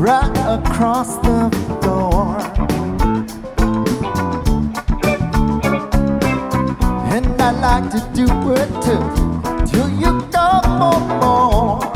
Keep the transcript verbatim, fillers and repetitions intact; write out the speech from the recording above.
right across the floor. And I like to do it too, till you come for more.